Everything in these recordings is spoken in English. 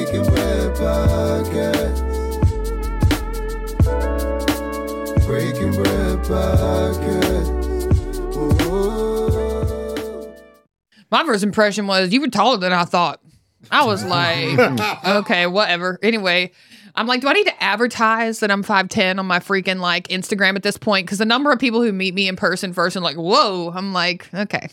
Breaking Bread Podcast. Breaking Bread Podcast. Whoa. My first impression was you were taller than I thought. I was like, okay, whatever. Anyway, I'm like, do I need to advertise that I'm 5'10" on my freaking like Instagram at this point? Because the number of people who meet me in person first and like, whoa, I'm like, okay.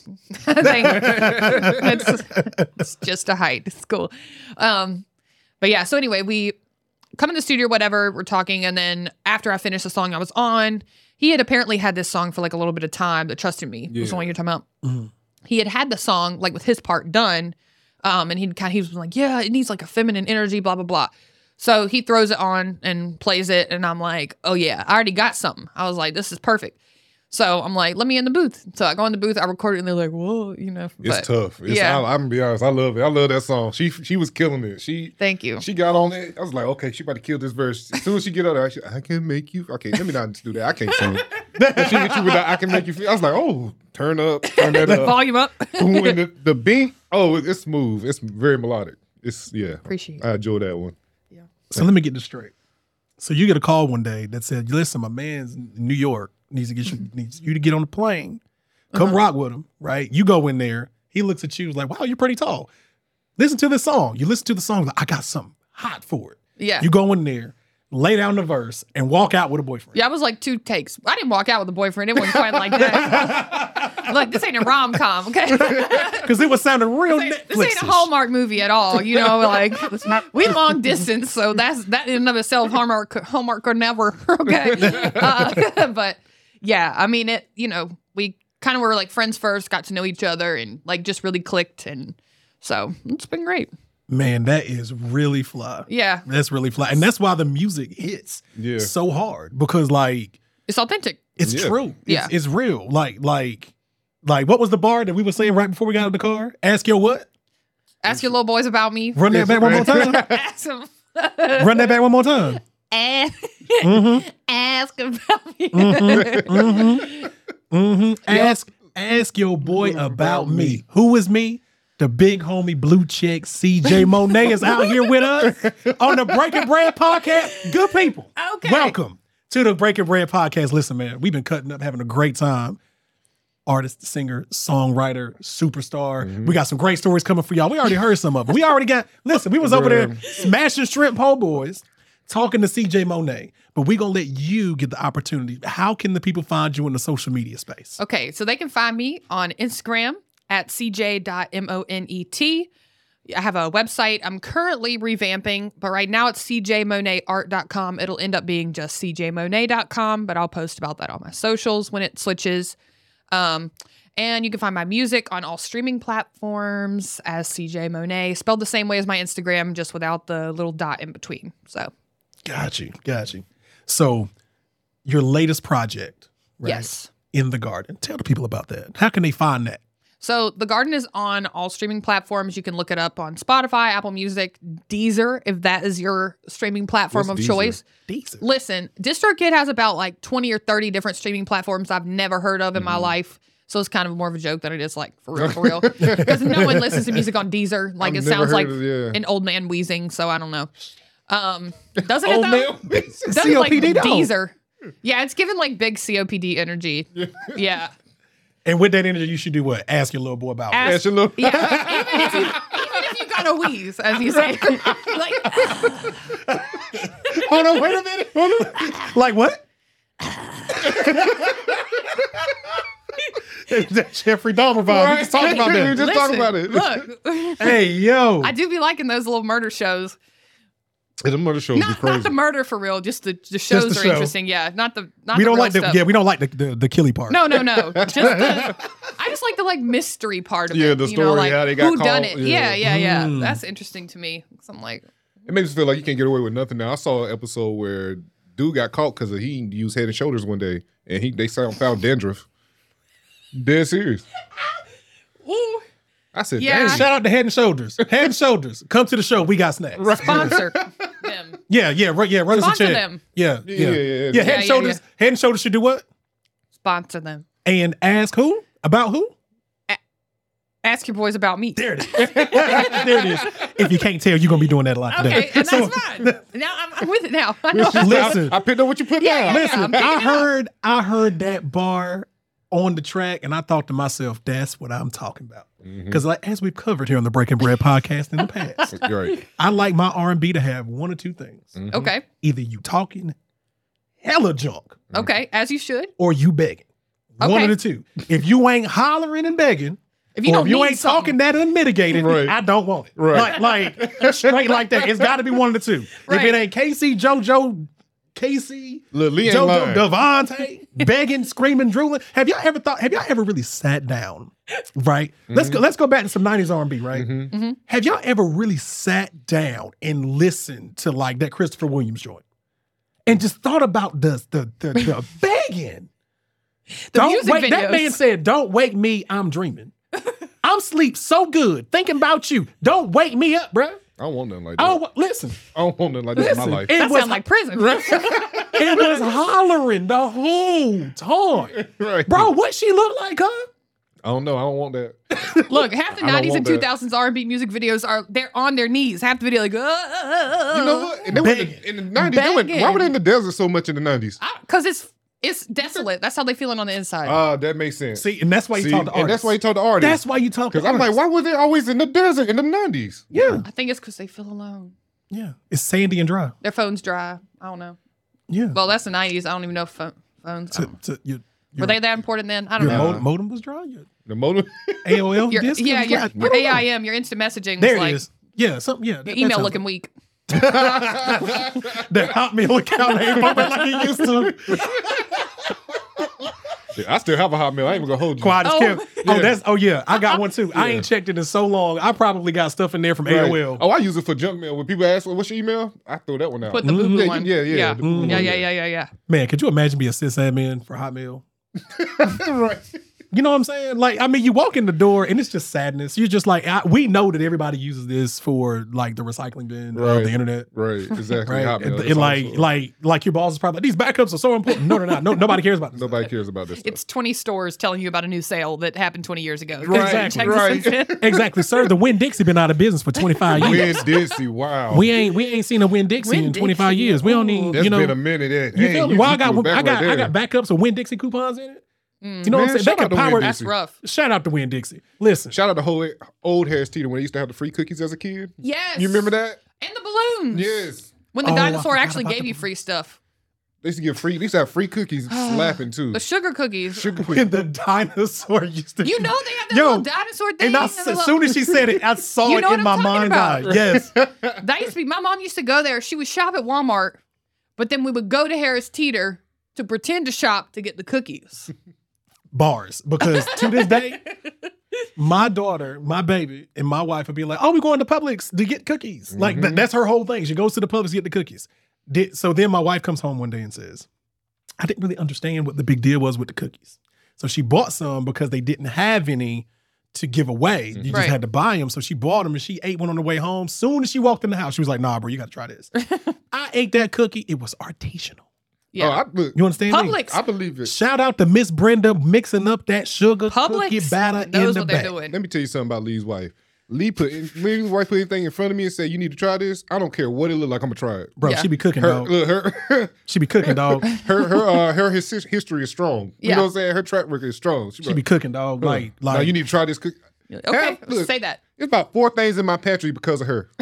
it's just a height. It's cool. But yeah, so anyway, we come in the studio, whatever, we're talking. And then after I finished the song I was on, he had apparently had this song for like a little bit of time, that Trusted Me was the one you're talking about. Mm-hmm. He had the song like with his part done. And he was like, yeah, it needs like a feminine energy, blah, blah, blah. So he throws it on and plays it. And I'm like, oh yeah, I already got something. I was like, this is perfect. So I'm like, let me in the booth. So I go in the booth, I record it, and they're like, whoa, you know. It's tough. I'm gonna be honest. I love it. I love that song. She was killing it. Thank you. She got on it. I was like, okay, she about to kill this verse. As soon as she get on there, I can make you. Okay, let me not do that. I can't sing it. She hit you with that, I can make you feel. I was like, oh, turn that up. Volume up. When the beat, it's smooth. It's very melodic. Appreciate it. I enjoy that one. Yeah. So let me get this straight. So you get a call one day that said, listen, my man's in New York needs you to get on the plane. Come rock with him, right? You go in there. He looks at you like, wow, you're pretty tall. Listen to this song. You listen to the song, like, I got something hot for it. Yeah. You go in there, lay down the verse, and walk out with a boyfriend. Yeah, I was like 2 takes. I didn't walk out with a boyfriend. It wasn't quite like that. Like, this ain't a rom-com, okay? Because it was sounding real Netflix. This ain't a Hallmark movie at all, you know? Like, we long distance, so that in and of itself, Hallmark could never, okay? But yeah, I mean, we kind of were like friends first, got to know each other, and like just really clicked, and so it's been great. Man, that is really fly. Yeah. That's really fly. And that's why the music hits so hard, because like it's authentic. It's true. Yeah. It's real. Like what was the bar that we were saying right before we got in the car? Ask your what? Ask your little boys about me. Run that back one more time. Ask them. Run that back one more time. Ask about me. Ask your boy about me. Who is me? The big homie blue check CJ Monet is out here with us on the Breaking Bread Podcast. Good people. Okay. Welcome to the Breaking Bread Podcast. Listen, man, we've been cutting up, having a great time. Artist, singer, songwriter, superstar. Mm-hmm. We got some great stories coming for y'all. We already heard some of them. We was over there smashing shrimp po' boys, talking to CJ Monet. But we're going to let you get the opportunity. How can the people find you in the social media space? Okay, so they can find me on Instagram at cj.monet. I have a website I'm currently revamping, but right now it's cjmonetart.com. It'll end up being just cjmonet.com, but I'll post about that on my socials when it switches. And you can find my music on all streaming platforms as CJ Monet, spelled the same way as my Instagram, just without the little dot in between. So, got you. So, your latest project, right? Yes, In the Garden. Tell the people about that. How can they find that? So The Garden is on all streaming platforms. You can look it up on Spotify, Apple Music, Deezer, if that is your streaming platform of choice. Deezer. Listen, DistroKid has about like 20 or 30 different streaming platforms I've never heard of in my life. So it's kind of more of a joke than it is like for real. Because no one listens to music on Deezer. Like it sounds like an old man wheezing. So I don't know. Doesn't it though? Doesn't like Deezer. Yeah, it's giving like big COPD energy. Yeah. And with that energy, you should do what? Ask your little boy about it. Ask your little... Yeah, even if you got a wheeze, as you say. Like, hold on, wait a minute. Like what? That Jeffrey Dahmer vibe. We just talked about that. We just talked about it. Look. Hey, yo. I do be liking those little murder shows. The murder shows be crazy. Not the murder for real, just the shows are interesting. Yeah, not the we don't real like stuff. we don't like the killy part. No. Just I just like the like mystery part of it. Yeah, the story, like, how they got who caught. done it. Yeah. That's interesting to me. So I'm like, it makes me feel like you can't get away with nothing now. I saw an episode where dude got caught because he used Head and Shoulders one day, and they found dandruff. Dead serious. ooh, I said, Yeah. damn. Shout out to Head and Shoulders. Head and Shoulders. Come to the show. We got snacks. sponsor them. Yeah. Run us a Sponsor check. them. Yeah. Head and Yeah. Shoulders. Head and Shoulders should do what? Sponsor them. And ask who? About who? Ask your boys about me. There it is. There it is. If you can't tell, you're gonna be doing that a lot today. Okay, and that's fine. Now I'm with it now. I know. Listen, I picked up what you put Yeah, down. yeah. listen. I'm picking it up. I heard that bar on the track, and I thought to myself, "That's what I'm talking about." Because, like as we've covered here on the Breaking Bread podcast in the past, Right. I like my R&B to have one or two things: Okay. either you talking hella junk, Okay. As you should. or you begging. One Okay. of the two. If you ain't hollering and begging, If you or don't if you need ain't talking something. that unmitigated, Right. I don't want it. Right. Like straight like that. It's got to be one of the two. If Right. it ain't Casey, JoJo, Casey, Look, Lee ain't JoJo, lying. Devontae, begging, screaming, drooling. Have y'all ever really sat down? Right. Let's go back to some 90s R&B. Right. Have y'all ever really sat down and listened to like that Christopher Williams joint and just thought about the begging? The Don't music wake, that videos. man said, "Don't wake me, I'm dreaming. I'm sleep so good thinking about you. Don't wake me up, bruh." I don't want nothing like that. Oh, listen, I don't want nothing like that in my listen. life. It That was sounds like prison. it was hollering the whole time, Right. bro. What she look like, huh? I don't know. I don't want that. Look, half the I don't 90s and want that. 2000s R&B music videos they're on their knees. Half the video like, You know what? And they were in the 90s. Why were they in the desert so much in the 90s? because it's desolate. That's how they feeling on the inside. That makes sense. See, and that's why you talk to artists. and that's why you told the artist. That's why you talk to Because I'm like, artists. why were they always in the desert in the 90s? Yeah, I think it's because they feel alone. yeah. It's sandy and dry. Their phone's dry. I don't know. Yeah. Well, that's the 90s. I don't even know if phones. Were they that important then? I don't Your know. modem was dry. Your The motor. AOL Your, disk yeah, was your, dry. your AIM, your instant messaging There was it like is. Yeah, something. Yeah, your email looking weak. That Hotmail account ain't popping like it used to. I still have a Hotmail. I ain't even gonna hold you. Quiet as Oh. kept. Oh yeah, I got one too. I ain't checked it in so long. I probably got stuff in there from Right. AOL. Oh, I use it for junk mail. When people ask, what's your email? I throw that one out. Put the boo-boo Yeah, one. yeah. Yeah. The boo-boo Yeah, one, yeah. Man, could you imagine being a sysadmin for Hotmail? Right. You know what I'm saying? Like, I mean, you walk in the door and it's just sadness. You're just like, we know that everybody uses this for like the recycling bin of Right. the internet. Right. Exactly. Right. Hotmail. And, That's and awesome. like your boss is probably like, these backups are so important. No, they're not. Nobody cares about this. Nobody cares about this stuff. It's 20 stores telling you about a new sale that happened 20 years ago. Right, Check right. this in. Exactly, sir. The Winn-Dixie been out of business for 25 years. Win Dixie. Wow. We ain't seen a Winn-Dixie in 25 Winn-Dixie. years. We don't need, That's you know. been a minute. You feel me? Well, I got right backups of Winn-Dixie coupons in it. You know what Man, I'm saying? They shout can out to power. Winn-Dixie. That's rough. Shout out to Winn-Dixie. Listen, Shout out to whole old Harris Teeter when they used to have the free cookies as a kid. Yes. You remember that? And the balloons. Yes. When the Oh, I dinosaur forgot actually about gave the you free stuff. They used to give free. They used to have free cookies slapping too. The sugar cookies. Sugar when cookies. the dinosaur used to. You know they have that Yo, little dinosaur thing. And as soon as she said it, I saw You it know in what my I'm talking mind's eye. about. Yes. That used to be, my mom used to go there. She would shop at Walmart, but then we would go to Harris Teeter to pretend to shop to get the cookies. Bars. Because to this day, my daughter, my baby, and my wife would be like, oh, we're going to Publix to get cookies. Like, that's her whole thing. She goes to the Publix to get the cookies. So then my wife comes home one day and says, I didn't really understand what the big deal was with the cookies. So she bought some because they didn't have any to give away. You just Right. had to buy them. So she bought them and she ate one on the way home. Soon as she walked in the house, she was like, nah, bro, you got to try this. I ate that cookie. It was artisanal. Yeah. Look, You understand me? Publix. I believe it. Shout out to Miss Brenda mixing up that sugar cookie Publix batter knows in the what they're bag. doing. Let me tell you something about Lee's wife. Lee's wife put anything in front of me and said, you need to try this. I don't care what it look like. I'm gonna try it. Bro, Yeah. she be cooking, Her, dog. look, her, She be cooking, dog. her history is strong. You Yeah. know what I'm saying? Her track record is strong. She be cooking, dog. Like, now you need to try this cookie. Okay, Look, say that. It's about 4 things in my pantry because of her.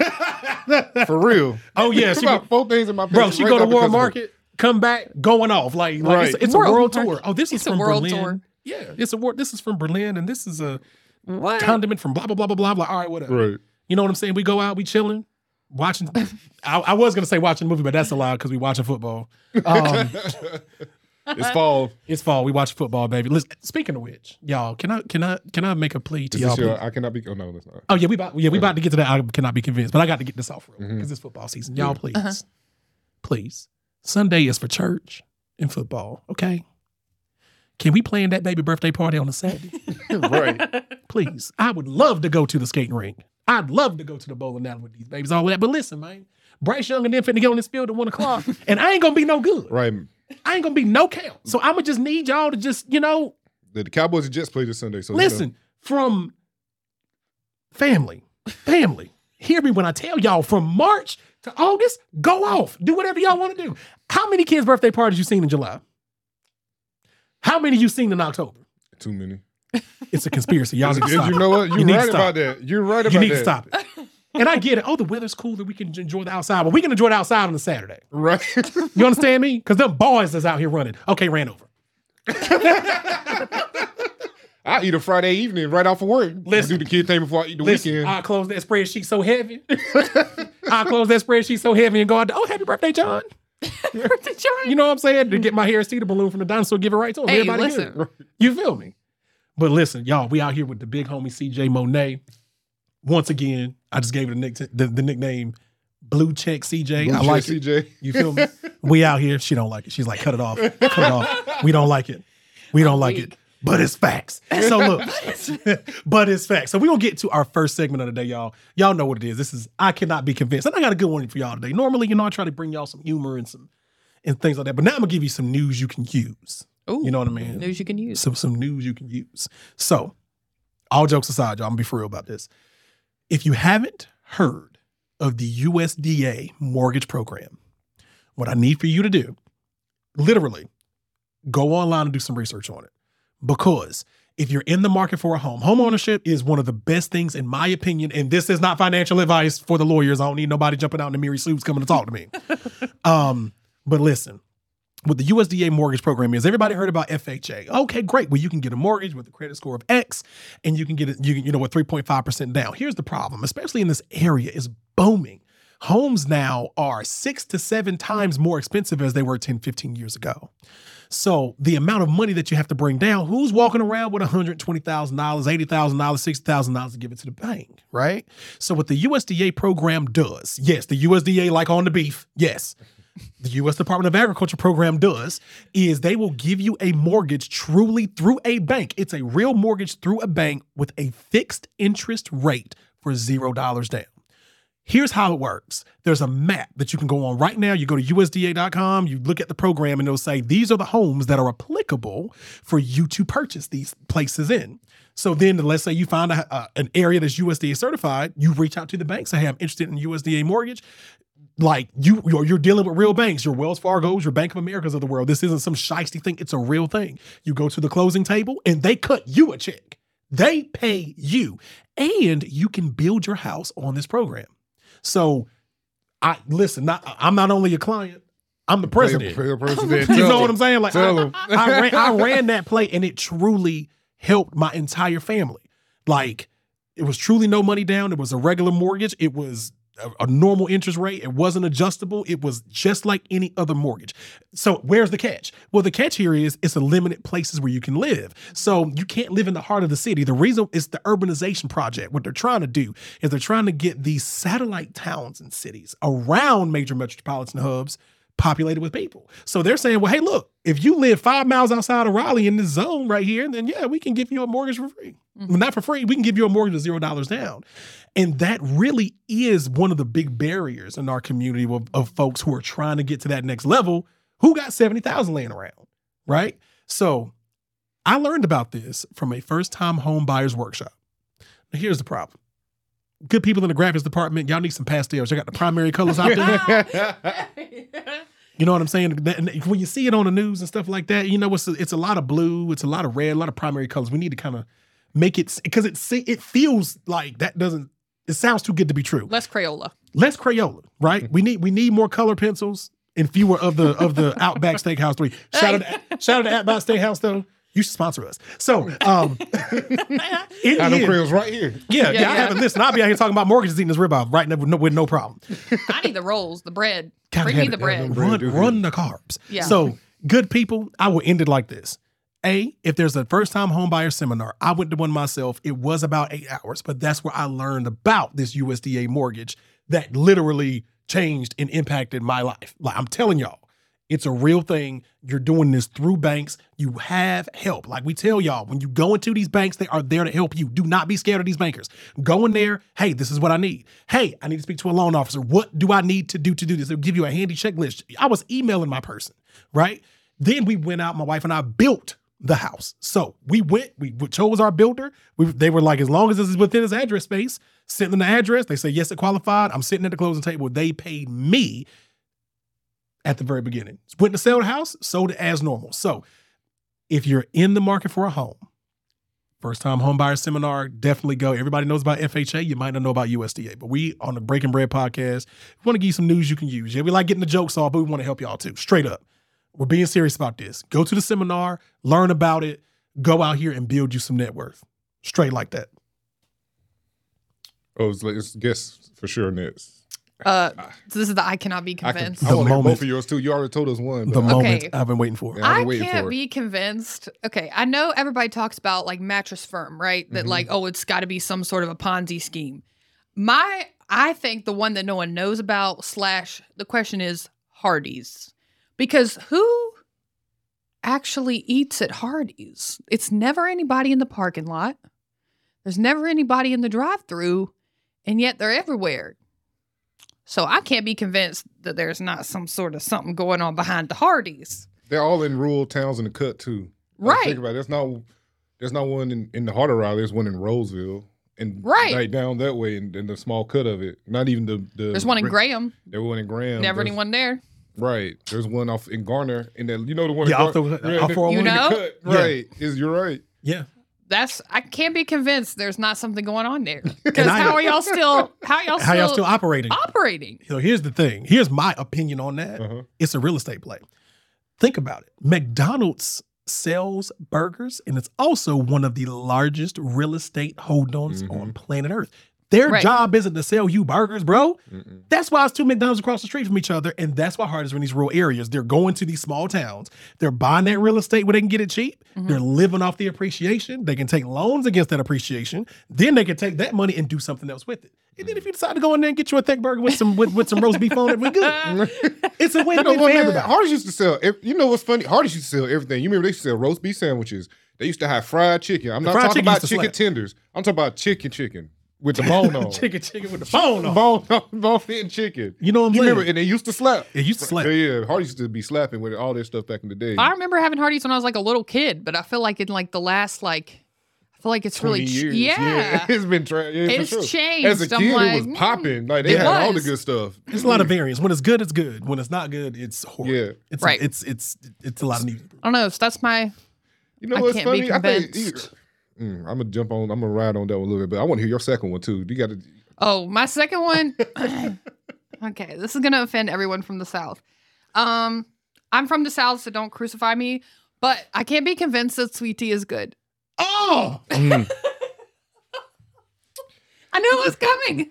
For real. oh yeah, It's she about 4 things in my pantry. bro, she right go to now because World of her. Market, come back, going off. Like Right. it's a World world Market. tour. Oh, this is It's a from world Berlin. tour. Yeah, it's a world. This is from Berlin, and this is a What? condiment from blah blah blah blah blah. I'm like, all right, whatever. Right. You know what I'm saying? We go out, we chilling, watching. I was gonna say watching a movie, but that's allowed because we watching football. It's fall. It's fall. We watch football, baby. Listen, speaking of which, y'all, can I make a plea to Is y'all? this your, please? I cannot be. Oh no, that's not. Oh yeah, we about to get to that. I cannot be convinced, but I got to get this off real because it's football season. Y'all, please, please. Sunday is for church and football. Okay. Can we plan that baby birthday party on a Saturday? Right. Please. I would love to go to the skating rink. I'd love to go to the bowling alley with these babies, all of that. But listen, man, Bryce Young and them finna get on this field at 1:00, and I ain't gonna be no good. Right. I ain't gonna be no count. So I'ma just need y'all to just, The Cowboys and Jets play this Sunday. So listen, from family, hear me when I tell y'all from March to August, go off. Do whatever y'all want to do. How many kids' birthday parties you seen in July? How many you seen in October? Too many. It's a conspiracy. Y'all need to stop You know what? You You're need to right stop. about that. You're right about You that. need to stop it. And I get it. Oh, the weather's cool that we can enjoy the outside. Well, we can enjoy the outside on a Saturday. Right. You understand me? Because them boys is out here running. Okay, ran over. I eat a Friday evening right off of work. Listen. Do the kid thing before I eat the Listen, weekend. I close that spreadsheet so heavy. And go out. Oh, happy birthday, John. You know what I'm saying? To get my Harris Teeter balloon from the dinosaur, give it right to him. Hey, Everybody listen. good. You feel me? But listen, y'all, we out here with the big homie CJ Monet. Once again, I just gave it the nickname Blue Check CJ. I like it. CJ. You feel me? We out here. She don't like it. She's like, cut it off. Cut it off. We don't like it. We don't like it. But it's facts. So look, but it's facts. So we're going to get to our first segment of the day, y'all. Y'all know what it is. This is I Cannot Be Convinced. And I got a good one for y'all today. Normally, I try to bring y'all some humor and things like that. But now I'm going to give you some news you can use. Ooh, You know what I mean? news you can use. Some news you can use. So, all jokes aside, y'all, I'm going to be for real about this. If you haven't heard of the USDA mortgage program, what I need for you to do, literally, go online and do some research on it. Because if you're in the market for a home, home ownership is one of the best things, in my opinion, and this is not financial advice for the lawyers. I don't need nobody jumping out in the Miri suits coming to talk to me. But listen, what the USDA mortgage program is, everybody heard about FHA. Okay, great. Well, you can get a mortgage with a credit score of X, and you can get it, with 3.5% down. Here's the problem, especially in this area, is booming. Homes now are 6 to 7 times more expensive as they were 10, 15 years ago. So the amount of money that you have to bring down, who's walking around with $120,000, $80,000, $60,000 to give it to the bank, right? So what the USDA program does, yes, the USDA like on the beef, yes. The U.S. Department of Agriculture program does is they will give you a mortgage truly through a bank. It's a real mortgage through a bank with a fixed interest rate for $0 down. Here's how it works. There's a map that you can go on right now. You go to USDA.com, you look at the program, and it'll say, these are the homes that are applicable for you to purchase these places in. So then let's say you find an area that's USDA certified, you reach out to the bank, say, hey, I'm interested in USDA mortgage. Like you're dealing with real banks, your Wells Fargo's, your Bank of America's of the world. This isn't some shiesty thing. It's a real thing. You go to the closing table and they cut you a check. They pay you, and you can build your house on this program. So I'm not only a client, I'm the president. You know what I'm saying? Like I ran that play, and it truly helped my entire family. Like it was truly no money down. It was a regular mortgage. It was a normal interest rate. It wasn't adjustable. It was just like any other mortgage. So where's the catch? Well, the catch here is it's a limited places where you can live. So you can't live in the heart of the city. The reason is the urbanization project. What they're trying to do is they're trying to get these satellite towns and cities around major metropolitan hubs populated with people. So they're saying, well, hey, look, if you live 5 miles outside of Raleigh in this zone right here, then yeah, we can give you a mortgage for free. Well, not for free. We can give you a mortgage of $0 down. And that really is one of the big barriers in our community of folks who are trying to get to that next level, who got 70,000 laying around, right? So I learned about this from a first-time home buyers workshop. Now, here's the problem. Good people in the graphics department, y'all need some pastels. Y'all got the primary colors out there. You know what I'm saying? When you see it on the news and stuff like that, it's a lot of blue, it's a lot of red, a lot of primary colors. We need to kind of make it, because it feels like it sounds too good to be true. Less Crayola, right? We need more color pencils and fewer of the Outback Steakhouse 3. Shout out to Outback Steakhouse though. You should sponsor us. So, Adam Crayons right here. Yeah. I haven't listened. I'll be out here talking about mortgages, eating this ribeye right now with no problem. I need the rolls, the bread. Bring me the bread. Run the carbs. Yeah. So, good people, I will end it like this. If there's a first-time homebuyer seminar, I went to one myself. It was about 8 hours, but that's where I learned about this USDA mortgage that literally changed and impacted my life. Like I'm telling y'all, it's a real thing. You're doing this through banks. You have help. Like we tell y'all, when you go into these banks, they are there to help you. Do not be scared of these bankers. Go in there. Hey, this is what I need. Hey, I need to speak to a loan officer. What do I need to do this? They'll give you a handy checklist. I was emailing my person, right? Then we went out, my wife and I built the house. So we chose our builder. They were like, as long as this is within his address space, sent them the address. They say, yes, it qualified. I'm sitting at the closing table. They paid me at the very beginning. Went to sell the house, sold it as normal. So if you're in the market for a home, first time home buyer seminar, definitely go. Everybody knows about FHA. You might not know about USDA, but we on the Breaking Bread podcast, we want to give you some news you can use. Yeah, we like getting the jokes off, but we want to help y'all too. Straight up. We're being serious about this. Go to the seminar, learn about it, go out here and build you some net worth. Straight like that. Oh, it's guess for sure next. So this is the I cannot be convinced. I want to hear moment- both of yours too. You already told us one. The but moment Okay. I've been waiting for. Yeah. I've I been waiting can't for it. be convinced. Okay, I know everybody talks about like Mattress Firm, right? That like, oh, it's got to be some sort of a Ponzi scheme. I think the one that no one knows about / the question is Hardee's, because who actually eats at Hardee's? It's never anybody in the parking lot. There's never anybody in the drive-through, and yet they're everywhere. So I can't be convinced that there's not some sort of something going on behind the Hardee's. They're all in rural towns in the cut too. Right. Think about it. There's not one in the heart of Raleigh. There's one in Roseville. And Right. down that way in the small cut of it. Not even the There's one in Graham. There's one in Graham. Never There's- anyone there. Right. There's one off in Garner. And then the one Yeah, in off the- Garner. off 401. You know? Cut. Yeah. Right. You're right. Yeah. I can't be convinced there's not something going on there. Because And I- how y'all still operating? operating? So here's the thing. Here's my opinion on that. Uh-huh. It's a real estate play. Think about it. McDonald's sells burgers, and it's also one of the largest real estate hold-ons on planet Earth. Their Right. job isn't to sell you burgers, bro. That's why it's two McDonald's across the street from each other, and that's why Hardee's are in these rural areas. They're going to these small towns. They're buying that real estate where they can get it cheap. They're living off the appreciation. They can take loans against that appreciation. Then they can take that money and do something else with it. And then if you decide to go in there and get you a thick burger with some with some roast beef on it, we're good. It's a win-win for everybody. Hardee's used to sell. You know what's funny? Hardee's used to sell everything. You remember they used to sell roast beef sandwiches. They used to have fried chicken. I'm not fried talking chicken about used to chicken slap. tenders. I'm talking about chicken with the bone on. chicken with the bone on. Bone-in chicken. You know what I'm You saying? remember? And they used to slap. It used to slap. Yeah. Hardee's used to be slapping with all this stuff back in the day. I remember having Hardee's when I was like a little kid, but I feel like in like the last I feel like it's 20 really years. yeah. It's been It's for sure. changed. As a I'm kid, like, it was popping. Like they It had all the was. good stuff. There's a lot of variance. When it's good, it's good. When it's not good, it's horrible. Yeah. It's Right. It's a lot of news. I don't know. So that's my. You know I what's can't be funny? I think convinced. I'm gonna jump on. I'm gonna ride on that one a little bit, but I want to hear your second one too. You got to. Oh, my second one. Okay, this is gonna offend everyone from the South. I'm from the South, so don't crucify me. But I can't be convinced that sweet tea is good. Oh, I knew it was coming.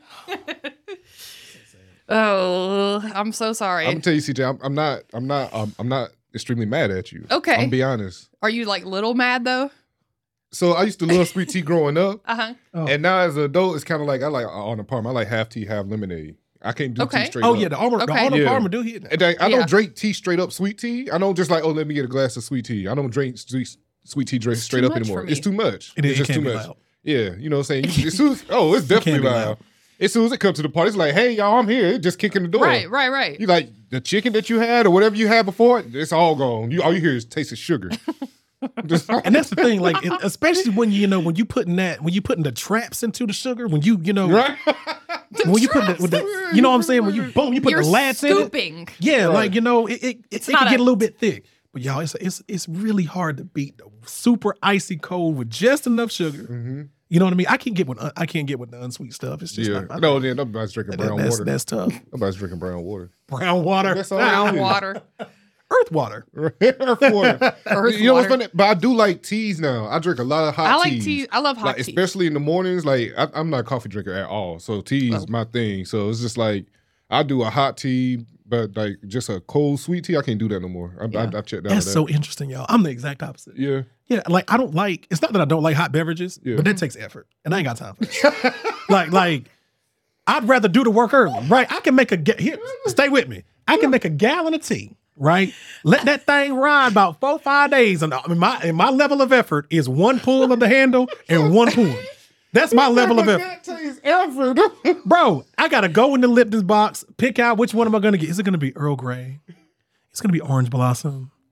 Oh, I'm so sorry. I'm gonna tell you, CJ. I'm not extremely mad at you. Okay. I'm gonna be honest. Are you like little mad though? So I used to love sweet tea growing up, Uh huh. and now as an adult, it's kind of like I like on the Parma. I like half tea, half lemonade. I can't do Okay. tea straight oh up. yeah, the Arnold Yeah. Palmer do hit. And I Yeah. don't drink tea straight up sweet tea. I don't just like, oh, let me get a glass of sweet tea. I don't drink sweet tea It's straight too up much anymore. for me. It's too much. It is- It's it just can too be much. loud. Yeah, you know what I'm saying? As soon as, it's definitely be loud. loud. As soon as it comes to the party, it's like, hey, y'all, I'm here. It just kicking the door. Right. You like the chicken that you had or whatever you had before, it's all gone. All you hear is taste of sugar. Just- And that's the thing, like especially when when you putting the traps into the sugar, when you right? when you put you know what I'm saying, when you boom, you put You're the lats in it. scooping. Yeah, Right. like it not can get a- a little bit thick. But y'all, it's really hard to beat the super icy cold with just enough sugar. Mhm. You know what I mean? I can't get with the unsweet stuff. It's just Yeah. not my No, thing. then nobody's drinking brown that's, water. that's tough. Nobody's drinking brown water. Brown water, That's all Brown it is. water. earth water. Earth water. Earth You know what's water. funny? But I do like teas now. I drink a lot of hot I like teas. tea. I love hot Like tea. especially in the mornings. Like I'm not a coffee drinker at all, so tea is Oh. my thing. So it's just like I do a hot tea, but like just a cold sweet tea, I can't do that no more. I checked out That's of so that. interesting, y'all. I'm the exact opposite. Yeah, Yeah, like I don't like. It's not that I don't like hot beverages, Yeah. but that takes effort, and I ain't got time for that. like I'd rather do the work early, right? I can make here. Stay with me. I can make a gallon of tea, right? Let that thing ride about 4 or 5 days, and my level of effort is one pull of the handle and one pull. That's my level of effort. That takes effort. Bro, I gotta go in the Lipton's box, pick out which one am I gonna get. Is it gonna be Earl Grey? It's gonna be Orange Blossom.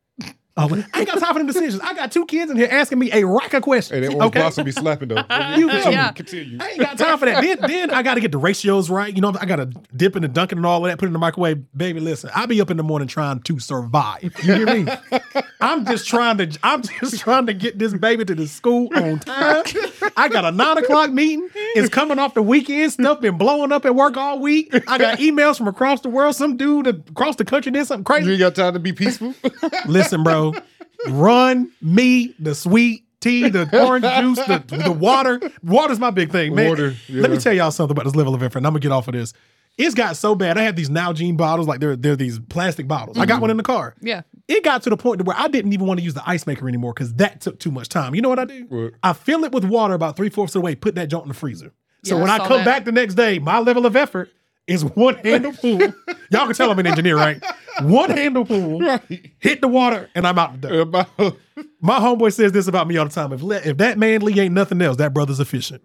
Oh, I ain't got time for them decisions. I got 2 kids in here asking me a rack of questions. Hey, that orange blossom be slapping though. Yeah. Continue. I ain't got time for that. Then I got to get the ratios right. You know, I got to dip in and dunk it and all of that, put it in the microwave. Baby, listen, I be up in the morning trying to survive. You hear me? I'm just trying to get this baby to the school on time. I got a 9 o'clock meeting. It's coming off the weekend. Stuff been blowing up at work all week. I got emails from across the world. Some dude across the country did something crazy. You ain't got time to be peaceful. Listen, bro. Run me the sweet tea, the orange juice, the water. Water's my big thing, man. Water, yeah. Let me tell y'all something about this level of effort. And I'm gonna get off of this. It's got so bad. I have these Nalgene bottles, like they're these plastic bottles. I got one in the car. Yeah. It got to the point where I didn't even want to use the ice maker anymore because that took too much time. You know what I do? What? I fill it with water about 3/4 of the way, put that joint in the freezer. So Yeah, when I I saw come that. back the next day, my level of effort is one handle full. Y'all can tell I'm an engineer, right? One handle full, Right. hit the water, and I'm out the door. My homeboy says this about me all the time. If that man Lee ain't nothing else, that brother's efficient.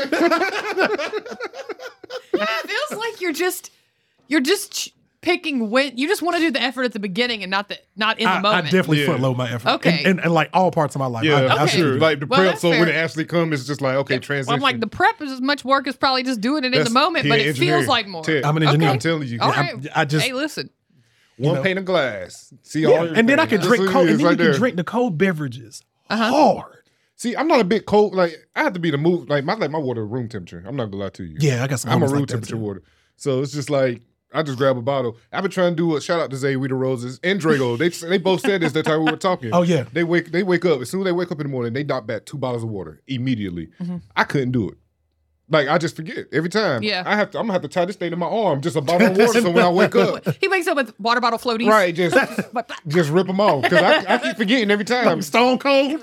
It feels like you're just picking when you just want to do the effort at the beginning and not in the I moment. definitely Yeah. front load my effort. Okay. And like all parts of my life. Yeah, I for Okay. sure. Like the Well, prep, that's so when fair. it actually comes, it's just like, okay, transition. Well, I'm like the prep is as much work as probably just doing it in That's- the moment, but he it an feels engineer. like more. Ted, I'm an engineer. I'm telling you. All Yeah, right. I just Hey, listen. one know. pane of glass. See yeah. all And then I can everything. drink That's what cold, it and is then right you can there. drink the cold beverages Uh-huh. hard. See, I'm not a bit cold. Like I have to be the move. Like my water room temperature. I'm not gonna lie to you. Yeah, I got some. I'm a homies room like that, temperature too. water. So it's just like I just grab a bottle. I've been trying to do a shout out to Zay Rita Roses and Drago. They both said this that time we were talking. Oh yeah. They wake up as soon as they wake up in the morning. They knock back 2 bottles of water immediately. Mm-hmm. I couldn't do it. Like I just forget every time. Yeah. I'm gonna have to tie this thing to my arm, just a bottle of water. So when I wake up, He wakes up with water bottle floaties. right, just rip them off because I keep forgetting every time. Stone cold.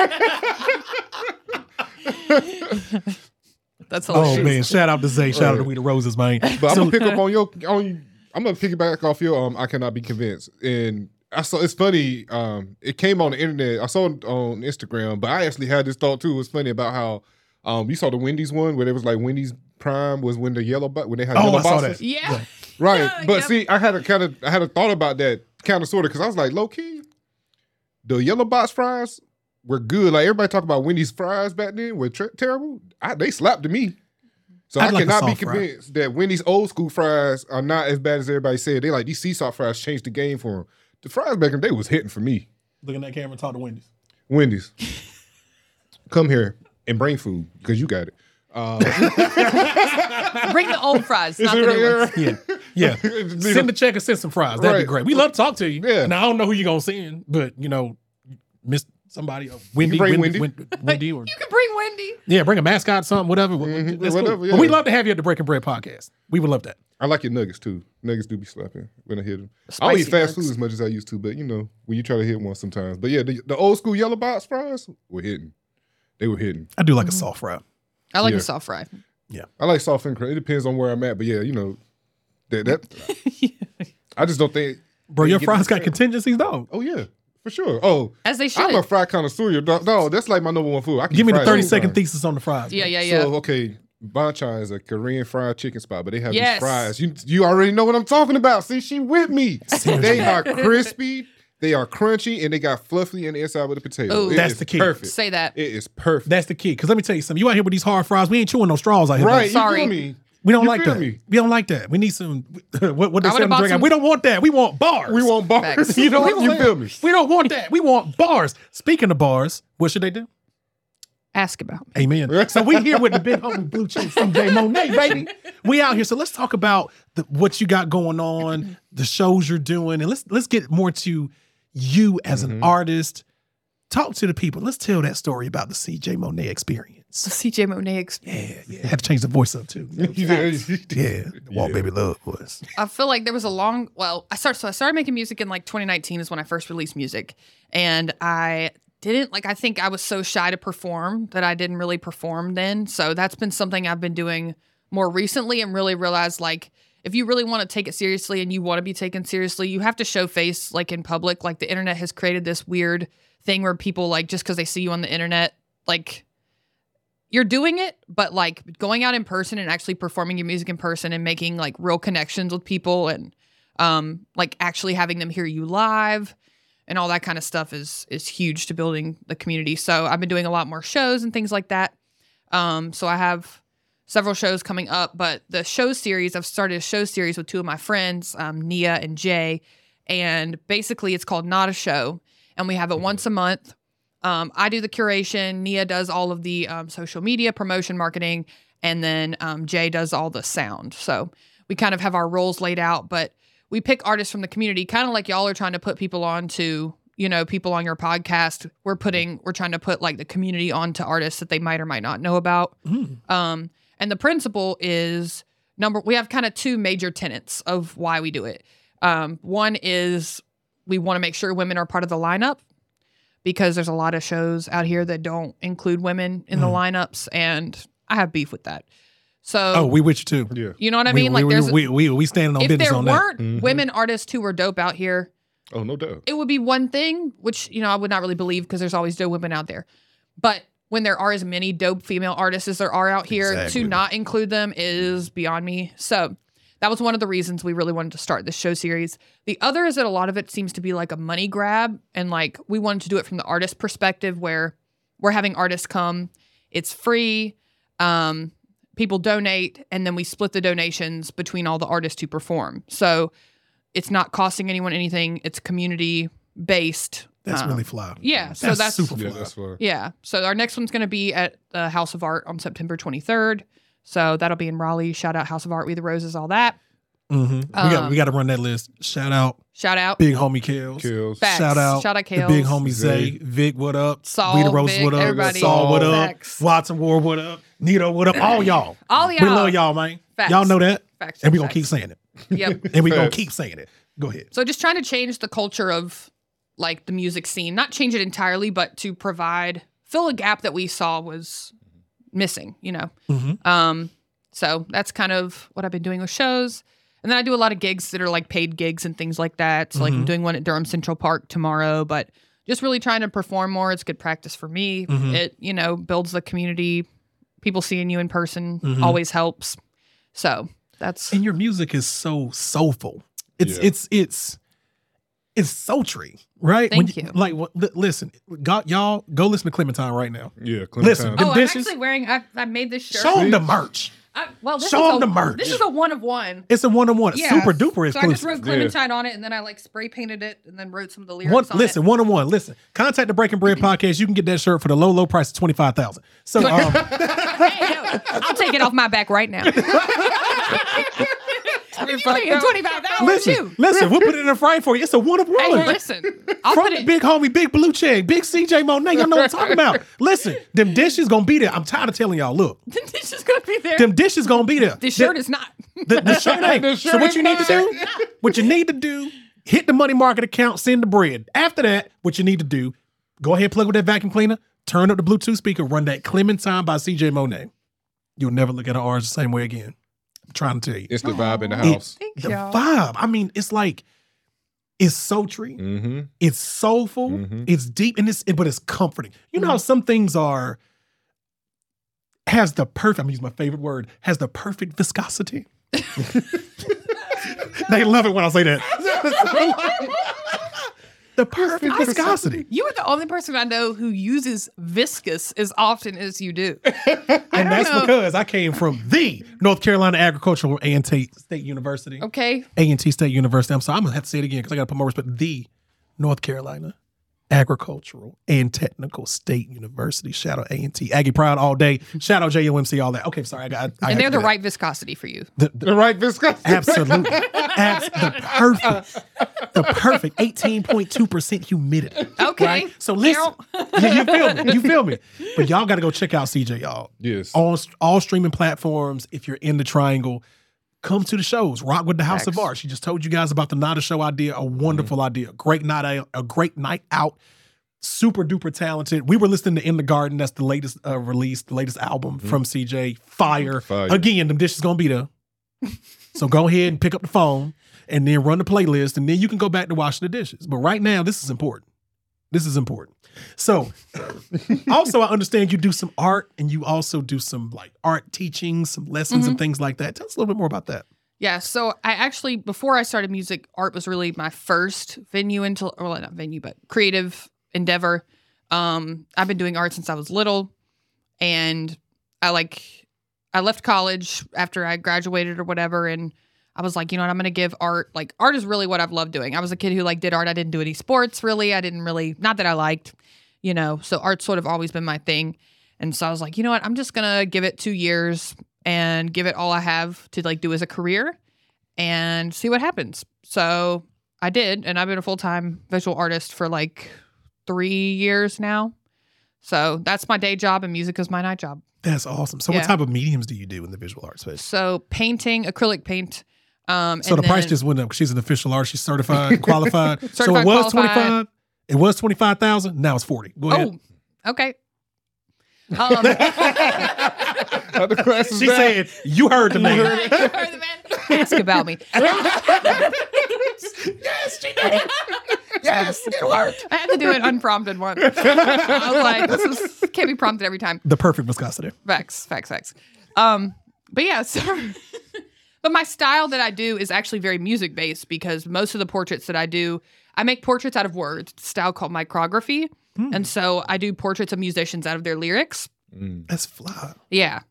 That's hilarious. Oh man! Shout out to Zay. Shout out to We the Roses, man. But I'm gonna pick up on I'm gonna piggyback off your I cannot be convinced. And I saw it's funny, it came on the internet. I saw it on Instagram, but I actually had this thought too. It was funny about how you saw the Wendy's one where it was like Wendy's Prime was when the when they had Oh, yellow I saw boxes. that. Yeah. Right. Yeah, But yep. see, I had a thought about that kind of sort of because I was like, low key, the yellow box fries were good. Like everybody talk about Wendy's fries back then were terrible. They slapped to me. So I'd I like a cannot be soft fry. convinced that Wendy's old school fries are not as bad as everybody said. They like these sea salt fries changed the game for them. The fries back in the day was hitting for me. Look at that camera and talk to Wendy's. Wendy's, come here and bring food because you got it. Bring the old fries, not the new ones. Yeah. Send the check and send some fries. That'd be Right. great. We love to talk to you. Yeah. And I don't know who you're gonna send, but miss somebody. Wendy, bring Wendy, Wendy. Wendy, or You can bring Wendy. yeah, bring a mascot, something, whatever. That's cool. whatever, yeah. But we'd love to have you at the Breaking Bread podcast. We would love that. I like your nuggets too. Nuggets do be slapping when I hit them. I don't eat Spicy fast nugs. food as much as I used to, but when you try to hit one sometimes. But yeah, the old school yellow box fries were hitting. They were hitting. I do like a soft fry. I like Yeah. a soft fry. I like soft and crunch. It depends on where I'm at, but yeah, that I just don't think. Bro, they your get fries the got same. contingencies, dog. Oh yeah, for sure. Oh, As they should. I'm a fry connoisseur. No, that's like my number one food. I can Give me eat the fries 30-second anytime. thesis on the fries. Yeah, bro. yeah, yeah. So okay, Banchan is a Korean fried chicken spot, but they have Yes. these fries. You already know what I'm talking about. See, she with me. They are crispy, they are crunchy, and they got fluffy in the inside with the potato. Ooh. It That's is the key. Perfect. Say that. It is perfect. That's the key. Because let me tell you something. You out here with these hard fries, we ain't chewing no straws out here. Right. baby. Sorry. You feel me? We don't You like feel that. me? We don't like that. We need some, what they I say would've in the bought drink. some- We don't want that. We want bars. We want bars. Facts. You know what? We You want- feel me? We don't want that. We want bars. Speaking of bars, what should they do? Ask about me. Amen. So we here with the big homie Blue Cheese CJ Monet, baby. We out here. So let's talk about what you got going on, the shows you're doing, and let's get more to you as an artist. Talk to the people. Let's tell that story about the CJ Monet experience. The CJ Monet experience. Yeah. Had to change the voice up too. Yeah, the Walt Baby Love voice. I feel like there was I started making music in like 2019 is when I first released music. And I think I was so shy to perform that I didn't really perform then. So that's been something I've been doing more recently and really realized like if you really want to take it seriously and you want to be taken seriously, you have to show face like in public. Like the internet has created this weird thing where people like just because they see you on the internet, like you're doing it, but like going out in person and actually performing your music in person and making like real connections with people and like actually having them hear you live and all that kind of stuff is huge to building the community. So I've been doing a lot more shows and things like that. So I have several shows coming up, but the show series, I've started a show series with two of my friends, Nia and Jay, and basically it's called Not a Show, and we have it once a month. I do the curation, Nia does all of the social media, promotion, marketing, and then Jay does all the sound. So we kind of have our roles laid out, but we pick artists from the community, kind of like y'all are trying to put people onto, people on your podcast. We're trying to put like the community onto artists that they might or might not know about. And the principle is we have kind of two major tenets of why we do it. One is we want to make sure women are part of the lineup, because there's a lot of shows out here that don't include women in the lineups, and I have beef with that. So we with you too. Yeah. you know what I mean? We standing on if business there on that. weren't women artists who were dope out here, Oh, no doubt. it would be one thing, which, I would not really believe, because there's always dope women out there. But when there are as many dope female artists as there are out here, Exactly. to not include them is beyond me. So that was one of the reasons we really wanted to start this show series. The other is that a lot of it seems to be like a money grab, and like we wanted to do it from the artist perspective, where we're having artists come, it's free, people donate, and then we split the donations between all the artists who perform. So it's not costing anyone anything. It's community based. That's really fly. Yeah, so that's super fly. Yeah, that's fine. yeah. So our next one's going to be at the House of Art on September 23rd. So that'll be in Raleigh. Shout out House of Art, We the Roses, all that. We got to run that list. Shout out Big Homie Kills. Kills. Facts. Shout out Shout out the Kales. Big Homie Zay. Vic, what up? Saul, We the Roses, Vic, what up? everybody. Saul, what up? Facts. Watson Ward, what up? Nito, what up? All y'all. All y'all. We love y'all, man. Facts. Y'all know that. Facts. And we going to Facts. keep saying it. Yep. And we going to keep saying it. Go ahead. So just trying to change the culture of like the music scene, not change it entirely, but to fill a gap that we saw was missing, So that's kind of what I've been doing with shows. And then I do a lot of gigs that are like paid gigs and things like that. So like I'm doing one at Durham Central Park tomorrow, but just really trying to perform more. It's good practice for me. It, builds the community. People seeing you in person always helps. So that's And your music is so soulful. It's sultry, right? Thank you. Like, listen, y'all go listen to Clementine right now. Yeah, Listen, Clementine. I'm dishes. actually wearing. I made this shirt. Show them the merch. Show 'em the merch. This is a one of one. It's a one-on-one, Yeah. super duper So I just exclusive. wrote Clementine on it, and then I like spray painted it, and then wrote some of the lyrics on Listen, it. one-on-one. Listen, contact the Breaking Bread podcast. You can get that shirt for the low price of $25,000. So, Hey, yo, I'll take it off my back right now. If you're paying $25,000, listen, we'll put it in a frame for you. It's a one-of-one. Hey, listen, I'll From put the it. big homie, Big Blue Check, Big CJ Monet. Y'all know what I'm talking about. Listen, them dishes gonna be there. I'm tired of telling y'all, look, This is gonna be there. them dishes gonna be there. This shirt is not. The shirt ain't. So what you need to do, hit the money market account, send the bread. After that, what you need to do, go ahead, plug with that vacuum cleaner, turn up the Bluetooth speaker, run that Clementine by CJ Monet. You'll never look at an orange the same way again. I'm trying to tell you. It's the vibe in the house. Thank The y'all. vibe. I mean, it's like, it's sultry, Mm-hmm. it's soulful, Mhm. it's deep, but it's comforting. You know how some things has the perfect, I'm gonna use my favorite word, has the perfect viscosity. They love it when I say that. The perfect viscosity. You are the only person I know who uses viscous as often as you do. And that's because I came from the North Carolina Agricultural A&T State University. Okay. A&T State University. I'm sorry, I'm going to have to say it again because I got to put more respect. The North Carolina Agricultural and Technical State University. Shout out A&T. Aggie Pride all day. Shout out JOMC, all that. Okay, sorry. I had And to they're do the that. right viscosity for you. The right viscosity. Absolutely. The perfect 18.2% humidity. Okay. Right? So listen. You feel me? But y'all got to go check out CJ, y'all. Yes. On all streaming platforms, if you're in the Triangle, come to the shows. Rock with the House of Facts. Art. She just told you guys about the Not a Show idea. A wonderful idea. Great night out. Super duper talented. We were listening to In the Garden. That's the latest release, the latest album from CJ. Fire. Fire. Again, them dishes gonna be there. So go ahead and pick up the phone and then run the playlist, and then you can go back to washing the dishes. But right now, this is important. So also I understand you do some art and you also do some like art teaching, some lessons and things like that. Tell us a little bit more about that. Yeah, so I actually, before I started music, art was really my first venue into, well, not venue, but creative endeavor. I've been doing art since I was little, and I left college after I graduated or whatever, and I was like, you know what, I'm going to give art, like, art is really what I've loved doing. I was a kid who, like, did art. I didn't do any sports, really. I didn't really, not that I liked, you know, so art's sort of always been my thing. And so I was like, you know what, I'm just going to give it 2 years and give it all I have to, like, do as a career and see what happens. So I did, and I've been a full-time visual artist for, like, 3 years now. So that's my day job, and music is my night job. That's awesome. So Yeah. what type of mediums do you do in the visual art space? So painting, acrylic paint. So the price just went up. She's an official artist. She's certified, qualified. So it Certified, was qualified. 25. It was 25,000. Now it's 40. Go ahead. Oh, okay. The class is She back. said, "You heard the man." You heard the man ask about me. Yes, she did. Yes, it worked. I had to do it unprompted once. I was like, this can't be prompted every time. The perfect viscosity. Facts. But yeah, so but my style that I do is actually very music based, because most of the portraits that I do, I make portraits out of words, it's a style called micrography. And so I do portraits of musicians out of their lyrics. That's fly. Yeah.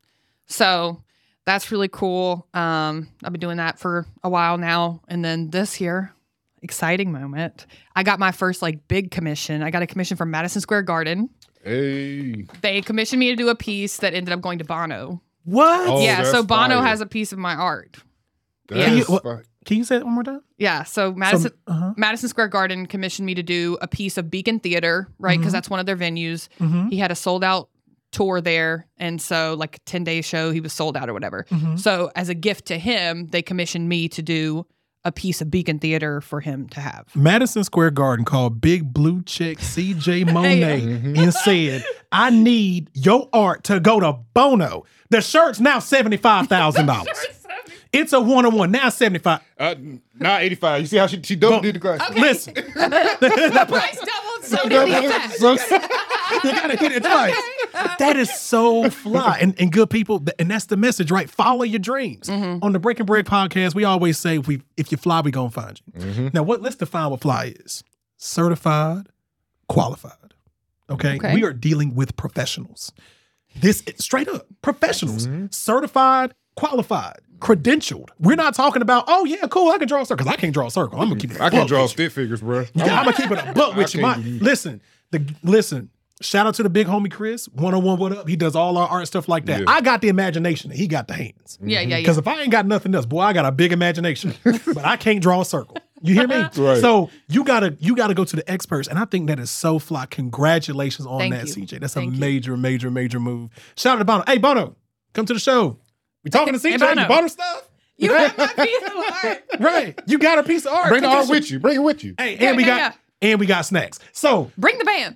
So that's really cool. I've been doing that for a while now. And then this year, exciting moment, I got my first like big commission. I got a commission from Madison Square Garden. Hey. They commissioned me to do a piece that ended up going to Bono. What? Oh, Yeah, that's so Bono fire. has a piece of my art. That's What- fire. Can you say it one more time? Yeah, so Madison Square Garden commissioned me to do a piece of Beacon Theater, right? Because that's one of their venues. He had a sold out tour there, and so like a 10-day show, he was sold out or whatever. So as a gift to him, they commissioned me to do a piece of Beacon Theater for him to have. Madison Square Garden called Big Blue Chick CJ Monet and said, "I need your art to go to Bono. The shirt's now $75,000. It's a one-on-one. Now 75. Now 85. You see how she double did the class. Listen, The price doubled, so did the effect. you gotta hit it twice. That is so fly. And good people, and that's the message, right? Follow your dreams. On the Breaking Bread podcast, we always say, if you fly, we gonna find you. Now, let's define what fly is. Certified, qualified. Okay? We are dealing with professionals. This straight up professionals, certified, qualified, credentialed. We're not talking about, oh yeah, cool, I can draw a circle. 'Cause I can't draw a circle. I'm gonna keep it. I can draw stick figures, bro. I'm gonna keep it a buck with you. can't do- Listen. Shout out to the big homie Chris. 101 What Up? He does all our art stuff like that. Yeah. I got the imagination, and he got the hands. Yeah. Because if I ain't got nothing else, boy, I got a big imagination, but I can't draw a circle. You hear me? Right. So you gotta go to the experts, and I think that is so fly. Congratulations on Thank that, you. CJ. That's Thank a you. major move. Shout out to Bono. Hey, Bono, come to the show. We talking to CJ? Bono. You bought her stuff? You have my piece of art. Right. You got a piece of art. Bring the Come to art show. with you. Bring it with you. Hey, Yeah, and we yeah, got we got snacks. So Bring the band.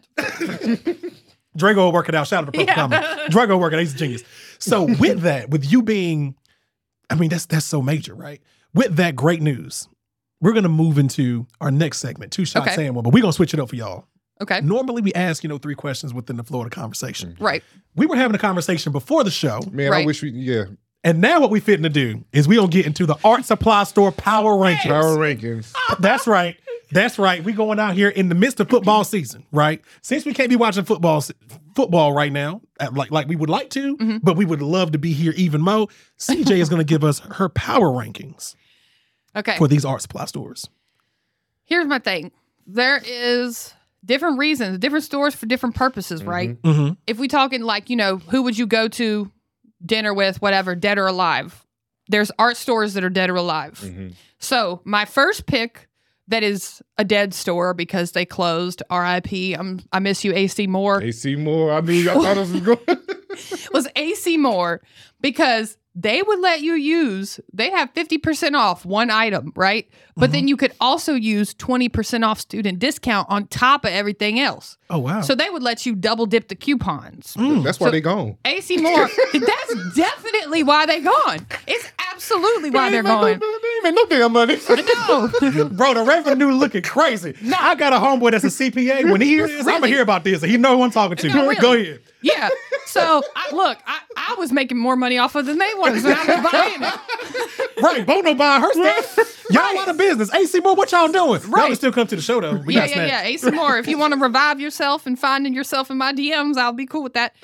Drago will work it out. Shout out to Purple Comment. Drago will work it out. He's a genius. So with that, with you being, I mean, that's so major, right? With that great news, we're gonna move into our next segment, 2 shots Okay. and one, but we're gonna switch it up for y'all. Okay. Normally we ask, 3 questions within the flow of the conversation. Right. We were having a conversation before the show, Man, I Right. wish we, and now what we fitting to do is we gonna get into the art supply store power rankings. power rankings. That's right. That's right. We going out here in the midst of football season, right? Since we can't be watching football right now, like we would like to, but we would love to be here even more. CJ is going to give us her power rankings Okay. for these art supply stores. Here's my thing. There is different reasons, different stores for different purposes, right? Mm-hmm. If we talking like, who would you go to dinner with, whatever, dead or alive? There's art stores that are dead or alive. So my first pick that is a dead store because they closed, RIP, I miss you, AC Moore, AC Moore. I mean, I thought this was going. was AC Moore, because they would let you they have 50% off one item, right? But then you could also use 20% off student discount on top of everything else. Oh, wow. So they would let you double dip the coupons. That's why they gone. AC Moore, that's definitely why they gone. It's absolutely why they're gone. ain't make no damn money. No. Bro, the revenue looking crazy. I got a homeboy that's a CPA. When he hears this, I'm gonna hear about this. He know who I'm talking to. No, really. Go ahead. Yeah. So I was making more money off of than they was, and I was buying it. Right, Bono buying her stuff. Y'all out of business. AC Moore, what y'all doing? Y'all Right. can still come to the show though. We Yeah, got yeah, snacks. yeah. AC Moore, if you want to revive yourself and finding yourself in my DMs, I'll be cool with that.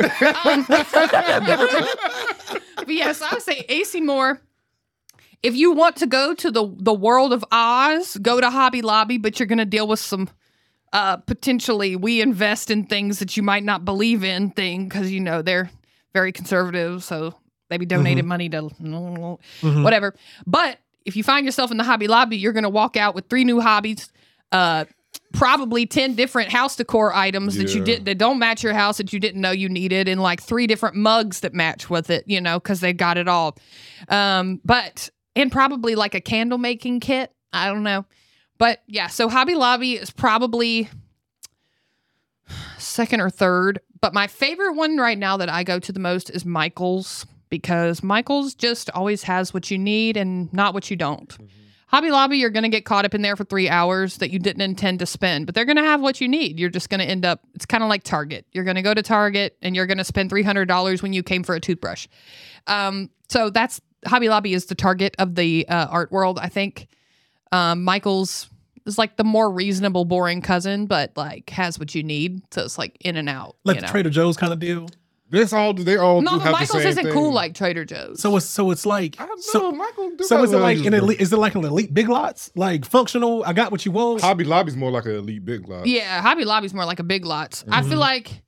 But yes, I would say AC Moore. If you want to go to the world of Oz, go to Hobby Lobby, but you're going to deal with some potentially we invest in things that you might not believe in thing because, you know, they're very conservative. So maybe donated money to whatever. But if you find yourself in the Hobby Lobby, you're going to walk out with 3 new hobbies, probably 10 different house decor items that don't match your house that you didn't know you needed, and like 3 different mugs that match with it, you know, because they got it all. And probably like a candle making kit. I don't know. But yeah, so Hobby Lobby is probably second or third. But my favorite one right now that I go to the most is Michael's, because Michael's just always has what you need and not what you don't. Mm-hmm. Hobby Lobby, you're going to get caught up in there for 3 hours that you didn't intend to spend, but they're going to have what you need. You're just going to end up, it's kind of like Target. You're going to go to Target and you're going to spend $300 when you came for a toothbrush. So that's, Hobby Lobby is the Target of the art world, I think. Michael's is like the more reasonable, boring cousin, but like has what you need. So it's like in and out. Like you the know? Trader Joe's kind of deal. They all No, do but have Michael's the same isn't thing. cool like Trader Joe's. So it's like I don't know, so Michael. so is it like an elite? Is it like an elite Big Lots? Like functional? I got what you want. Hobby Lobby's more like an elite Big Lot. Yeah, Hobby Lobby's more like a Big Lots. I feel like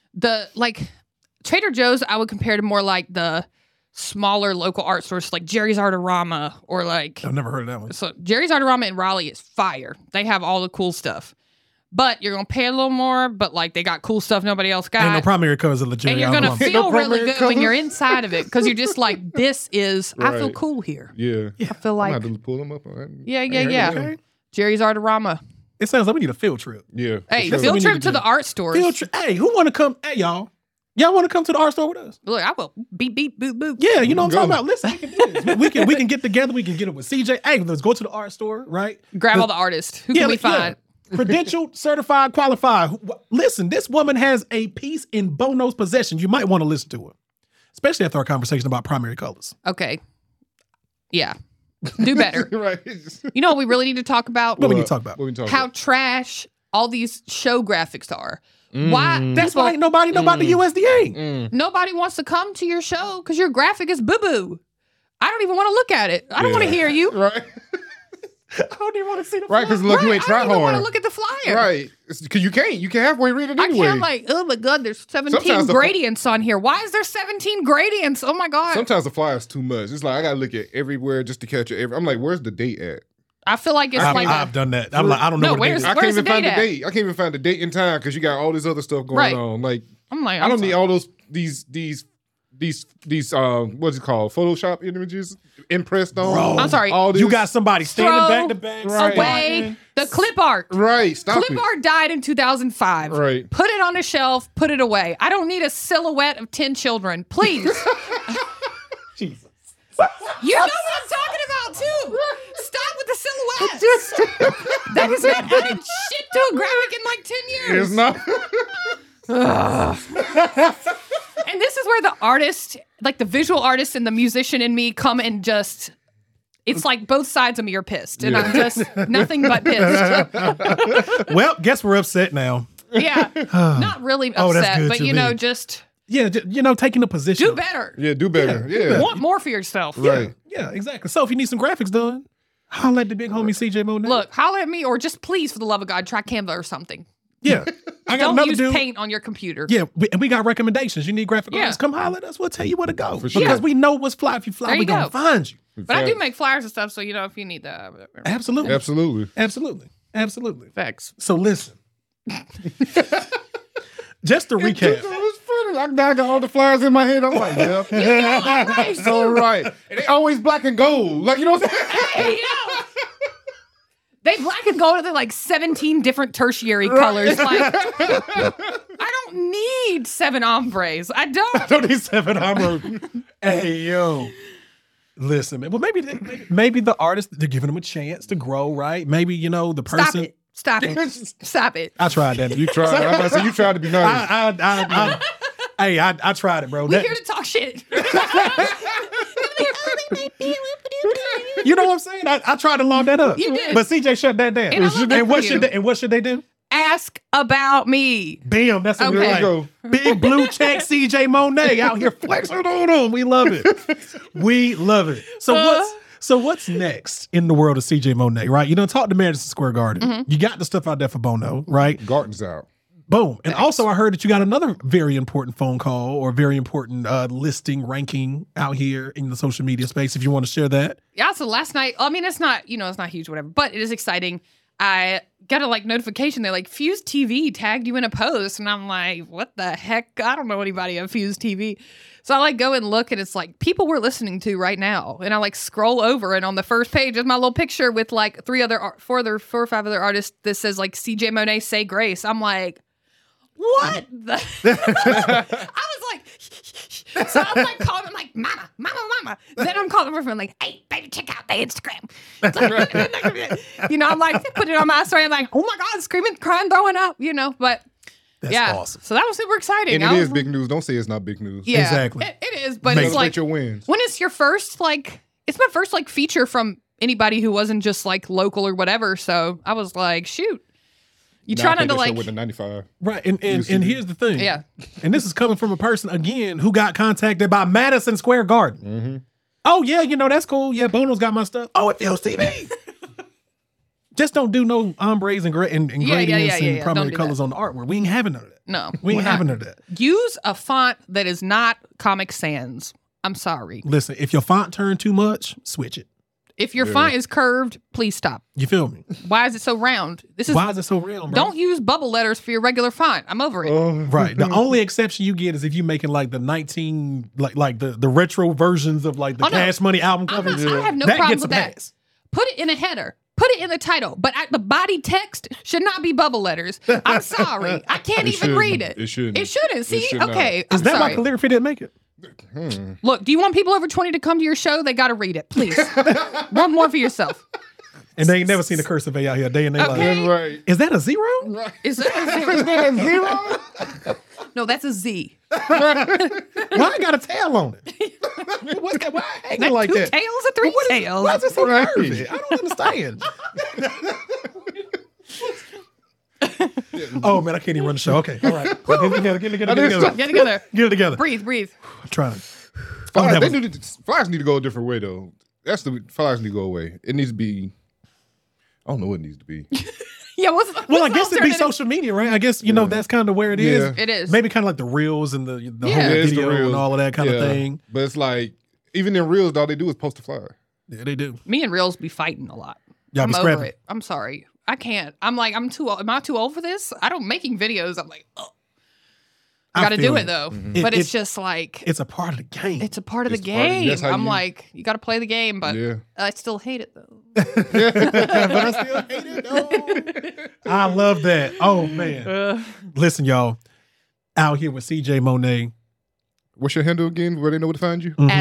Trader Joe's I would compare to more like the smaller local art stores like Jerry's Artorama or like I've never heard of that one. so Jerry's Artorama in Raleigh is fire. They have all the cool stuff. But you're gonna pay a little more, but like they got cool stuff nobody else got. Ain't no primary colors of the Jerry. and you're gonna Artorama. feel No really primary good when colors. you're inside of it because you're just like, this is I feel Right. cool here. Yeah. I feel I'm like gonna have to pull them up. yeah. Jerry's Artorama. It sounds like we need a field trip. Yeah. Hey, That's what field we trip need to to the do. art stores. Field trip. Hey, who want to come? Hey, y'all want to come to the art store with us? Look, I will beep beep boop boop. Yeah, you know what I'm Go. talking about. Listen, we can do this. We can get together. We can get it with CJ. Hey, let's go to the art store, right? Grab all the artists. Who can we find? Credentialed, certified, qualified. Listen, this woman has a piece in Bono's possession. You might want to listen to her, especially after our conversation about primary colors. Okay. Yeah. Do better. Right. You know what we really need to talk about? What we need to talk about? What we talking How about? trash all these show graphics are. Why? That's people- why ain't nobody know about the USDA. nobody wants to come to your show because your graphic is boo boo. I don't even want to look at it. I don't want to hear you. Right. I don't even want to see the Right. Because look, you ain't I try don't even want to hard. look at the flyer. Right. Because you can't. You can halfway read it I anyway. can't like, oh my God, there's 17 Sometimes the- gradients on here. Why is there 17 gradients? Oh my God. Sometimes the flyer's too much. It's like I gotta look at everywhere just to catch it. I'm like, where's the date at? I feel like it's like I've done that. I'm like, I don't know No, what it where's- is. I can't even the find date the at? date. I can't even find the date and time because you got all this other stuff going Right. on. Like I'm like, I don't need sorry. all those these what's it called? Photoshop images impressed on. Bro. I'm sorry. Oh, All this. You got somebody standing Throw back to back. Right. away the clip art. right. Stop Clip it. art died in 2005. Right. Put it on a shelf, put it away. I don't need a silhouette of 10 children. Please. Jesus. You know what I'm talking about, too. Stop with the silhouettes. That is not adding shit to a graphic in like 10 years. It's not. And this is where the artist, like the visual artist and the musician in me come and just, it's like both sides of me are pissed. And I'm just nothing but pissed. Well, guess we're upset now. Yeah. Not really Oh, that's upset, good but to you know, me. just Yeah, taking a position. do better. Yeah. Do better. Yeah. Want more for yourself. Right. Yeah, exactly. So if you need some graphics done, holla at the big homie CJ Mo now. Look, holler at me or just please, for the love of God, try Canva or something. Yeah. I got Don't another use dude. paint on your computer. Yeah, and we got recommendations. You need graphic Yeah. artists? Come holler at us. We'll tell you where to go. sure. Because we know what's fly. If you fly, There we you going to go. find you. But I do make flyers and stuff, so you know if you need that. Absolutely. Absolutely. Absolutely. Absolutely. Facts. So listen. Just to recap. It was funny. I got all the flyers in my head. I'm like, yeah. Right, So right. And they always black and gold. Like, you know what I'm saying? Hey, yo. They black and gold. They're like 17 different tertiary colors. Like, I don't need 7 ombres. I don't. Don't need 7 armor. Hey, yo. Listen, man. Well, maybe the artist, they're giving them a chance to grow, right? Maybe, you know, the person. Stop it. Stop it. I tried that. You tried. I'm about to say you tried to be nice. I tried it, bro. We're here to talk shit. You know what I'm saying? I tried to log that up. You did. But CJ shut that down. And I love that for you. And what should they do? Ask about me. Bam, that's what Okay. we There like. you go. Big blue check CJ Monet out here flexing on them. We love it. We love it. So what's next in the world of CJ Monet, right? You know, talk to Madison Square Garden. You got the stuff out there for Bono, right? Garden's out. Boom. And also I heard that you got another very important phone call or very important listing ranking out here in the social media space, if you want to share that. Yeah, so last night, I mean, it's not, it's not huge, whatever, but it is exciting. I got a notification. They're like, Fuse TV tagged you in a post. And I'm like, what the heck? I don't know anybody at Fuse TV. So I go and look, and it's people we're listening to right now. And I scroll over, and on the first page is my little picture with 4 or 5 other artists that says CJ Monet Say Grace. I'm like, what the? I was so I'm calling them mama. Then I'm calling my friend hey, baby, check out the Instagram. I'm put it on my story. I'm like, oh my God, screaming, crying, throwing up, but That's yeah. awesome. So that was super exciting. And it is big news. Don't say it's not big news. Yeah, Exactly. It is, but Celebrate it's your wins. when it's your first it's my first feature from anybody who wasn't just local or whatever. So I was like, shoot. You Now try I not think to that show with the 95. Right. And here's the thing. Yeah. And this is coming from a person, again, who got contacted by Madison Square Garden. Mm-hmm. Oh, yeah, that's cool. Yeah, Bono's got my stuff. Oh, it feels TV. Just don't do no ombres and gradients and Don't primary do colors on the artwork. We ain't having none of that. No. We ain't we're having not. none of that. Use a font that is not Comic Sans. I'm sorry. Listen, if your font turned too much, switch it. If your font is curved, please stop. You feel me? Why is it so round? Why is it so real, bro? Don't use bubble letters for your regular font. I'm over it. Right. The only exception you get is if you making the the retro versions of the Cash Money album covers. I have no That problem gets with a that. pass. Put it in a header. Put it in the title. But the body text should not be bubble letters. I'm sorry. I can't It even read it. It shouldn't. It shouldn't. See? should not. Okay. Is I'm that sorry. why calligraphy didn't make it? Look, do you want people over 20 to come to your show? They got to read it, please. One more for yourself. And they ain't never seen a cursive A out here. Day in their life. Okay. That's right. Is that a zero? Is that a zero? No, that's a Z. Why I got a tail on it? What's that? Why I hanging like Two that? tails or three tails? Why is it so curvy? I don't understand. Oh man, I can't even run the show. Okay, all right. Get it together. Get together. Get it together. Breathe. I'm trying to. Flyers need to go a different way though. Flyers need to go away. It needs to be. I don't know what it needs to be. Yeah, Well, I guess it'd be social media, right? I guess that's kind of where it is. Yeah. It is. Maybe kind of like the reels and the whole it's the video and reels. all of that kind of Yeah. thing. But it's even in reels, all they do is post a flyer. Yeah, they do. Me and Reels be fighting a lot. Y'all I'm be over scrapping. it. I'm sorry. I can't. I'm too old. Am I too old for this? Making videos. I'm like, oh. I got to feel do it. it though. Mhm. But It- it's just it's a part of the game. it's a part of the It's part of- game. that's how I'm you- like, you got to play the game, but Yeah. I still hate it though. But I still hate it. No. I love that. Oh man. Listen, y'all. Out here with CJ Monet. What's your handle again? Where they know where to find you? Mhm. At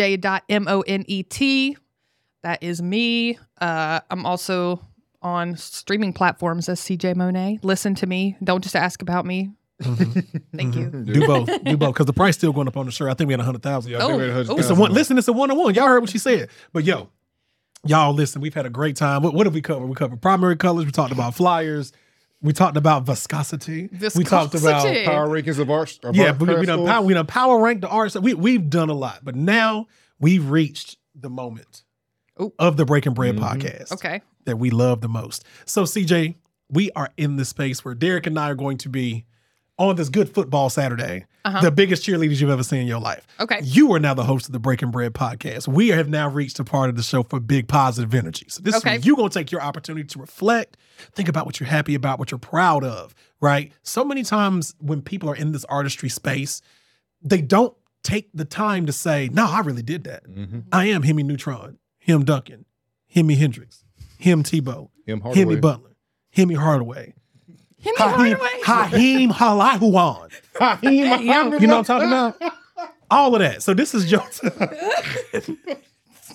cj.monet. That is me. I'm also on streaming platforms as CJ Monet. Listen to me. Don't just ask about me. Thank you. Do both. Do both. Because the price still going up on the shirt. I think we had 100,000. Y'all. Oh, They ready to oh. It's a one. Listen, it's a one-on-one. Y'all heard what she said. But y'all listen. We've had a great time. What have we covered? We covered primary colors. We talked about flyers. We talked about viscosity. We talked about Viscosity. Power rankings of art. we done power rank the artists. We've done a lot, but now we've reached the moment Ooh. of the Breaking Bread podcast Okay. that we love the most. So CJ, we are in this space where Derek and I are going to be on this good football Saturday, the biggest cheerleaders you've ever seen in your life. Okay. You are now the host of the Breaking Bread podcast. We have now reached a part of the show for big positive energy. So this is Okay. where you're going to take your opportunity to reflect, think about what you're happy about, what you're proud of, right? So many times when people are in this artistry space, they don't take the time to say, no, I really did that. I am Hemi Neutron, him Duncan, Hemi Hendrix, him Tebow, Him Hardaway. Hemi Butler, Hemi Hardaway, Him Hardaway. Haheem Halahuan. You know what I'm talking about? All of that. So this is your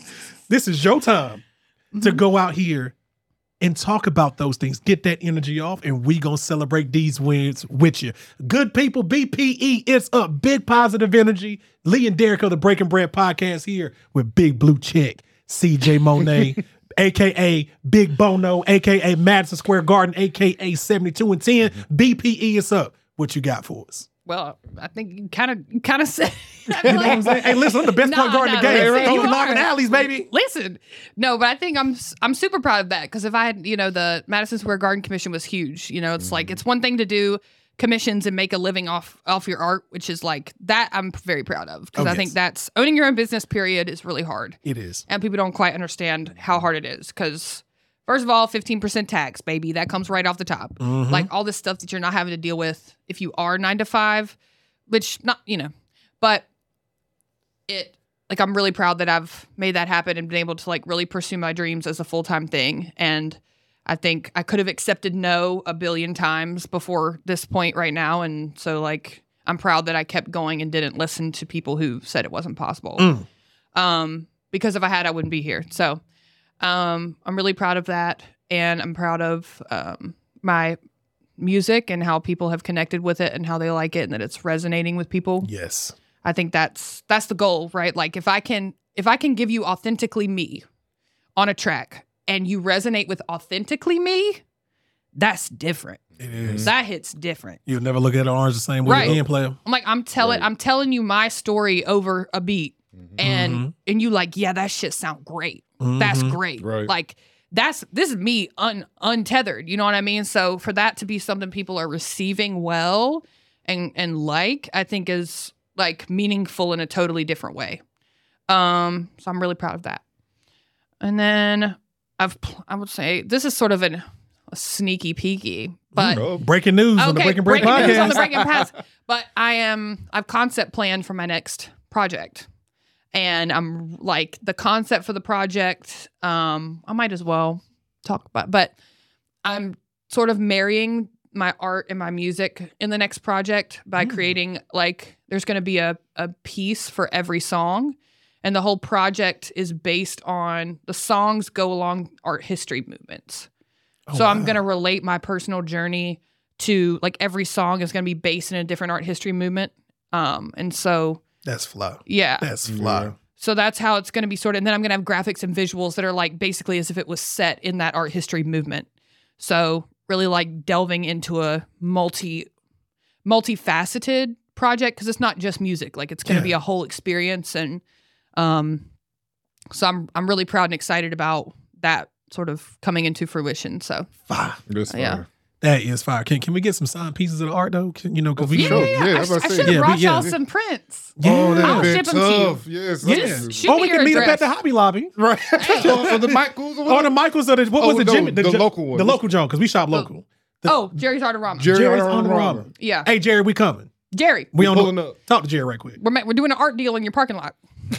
This is your time to go out here and talk about those things. Get that energy off, and we gonna celebrate these wins with you. Good people, BPE, it's up. Big positive energy. Lee and Derek of the Breaking Bread podcast here with Big Blue Check, CJ Monet, a.k.a. Big Bono, a.k.a. Madison Square Garden, a.k.a. 72 and 10. BPE, it's up. What you got for us? Well, I think you kind of said. You know what I'm saying? Hey, listen, I'm the best point guard in the game. listen, you Don't lock are. in alleys, baby. Listen, no, but I think I'm super proud of that because if I had, the Madison Square Garden commission was huge. It's like it's one thing to do commissions and make a living off your art, which is like that I'm very proud of because I think that's owning your own business. Period is really hard. It is. And people don't quite understand how hard it is because. First of all, 15% tax, baby. That comes right off the top. Like all this stuff that you're not having to deal with if you are 9 to 5, which but I'm really proud that I've made that happen and been able to like really pursue my dreams as a full-time thing. And I think I could have accepted no a billion times before this point right now. And so like, I'm proud that I kept going and didn't listen to people who said it wasn't possible. Because if I had, I wouldn't be here. So, I'm really proud of that, and I'm proud of my music and how people have connected with it and how they like it and that it's resonating with people. Yes. I think that's the goal, right? Like if I can give you authentically me on a track and you resonate with authentically me, that's different. It is. That hits different. You'll never look at Orange the same way Right. again, player. I'm like I'm telling you my story over a beat, and you like, yeah, that shit sound great. That's great. Right. Like this is me untethered. You know what I mean? So for that to be something people are receiving well and like, I think is like meaningful in a totally different way. So I'm really proud of that. And then I would say this is sort of a sneaky peeky, but Breaking news on the Breaking Bread breaking news podcast. on the Breaking Pass. But I've concept planned for my next project. And I'm like the concept for the project, I might as well talk about, but I'm sort of marrying my art and my music in the next project by creating like, there's going to be a piece for every song. And the whole project is based on the songs go along art history movements. So I'm going to relate my personal journey to like every song is going to be based in a different art history movement. And so That's fly. yeah. That's fly. So that's how it's going to be sorted. And then I'm going to have graphics and visuals that are like basically as if it was set in that art history movement. So really like delving into a multifaceted project because it's not just music. Like it's going to be a whole experience. And so I'm really proud and excited about that sort of coming into fruition. So Fire. That's fire. Yeah. That is fire. Can we get some signed pieces of the art though? Because we sure. yeah. Yeah, I I was about to should say, have yeah, brought we- y'all yeah. some prints. Oh, I'll that's ship them to you. tough. Yes. Just shoot Or me we your can meet up at address. the Hobby Lobby. Right. Or the Michaels or Or whatever. the Michaels or the what was Oh, the no, Jimmy? the local one. The local John, because we shop local. Oh, Jerry's Artorama. Jerry's on on the Ramen. ramen. Yeah. Hey Jerry, we coming. Jerry, We on pulling the, up. talk to Jerry right quick. we're doing an art deal in your parking lot.